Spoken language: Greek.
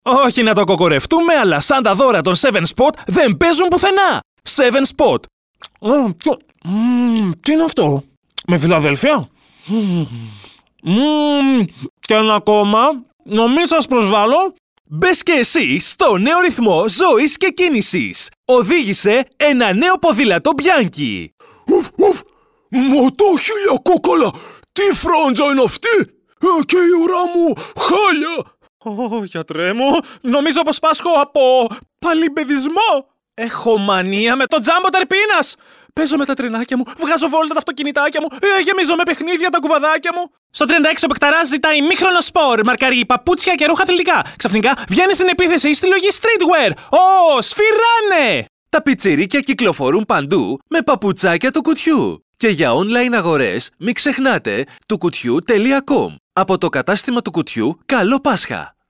Όχι να το κοκορευτούμε, αλλά σαν τα δώρα των 7 Spot δεν παίζουν πουθενά. 7 Spot. Τι είναι αυτό? Με Φιλαδέλφια? Και ένα ακόμα. Νομίζω σας προσβάλλω. Μπες και εσύ στο νέο ρυθμό ζωής και κίνησης. Οδήγησε ένα νέο ποδήλατο Bianchi. Μοτόχιλια κόκαλα! Τι φρόντζα είναι αυτή! Και η ουρά μου χάλια! Γιατρέ μου, νομίζω πως πάσχω από παλιμπεδισμό. Έχω μανία με το τζάμπο τερπίνας. Παίζω με τα τρενάκια μου, βγάζω βόλτα τα αυτοκινητάκια μου, γεμίζω με παιχνίδια τα κουβαδάκια μου. Στο 36 ο Πεκταράς ζητάει ημίχρονο σπορ, μαρκαρί, παπούτσια και ρούχα αθλητικά. Ξαφνικά βγαίνει στην επίθεση η συλλογή streetwear. Σφυράνε! Τα πιτσιρίκια κυκλοφορούν παντού με παπουτσάκια του κουτιού. Και για online αγορές μην ξεχνάτε του κουτιού.com. Από το κατάστημα του κουτιού, καλό Πάσχα!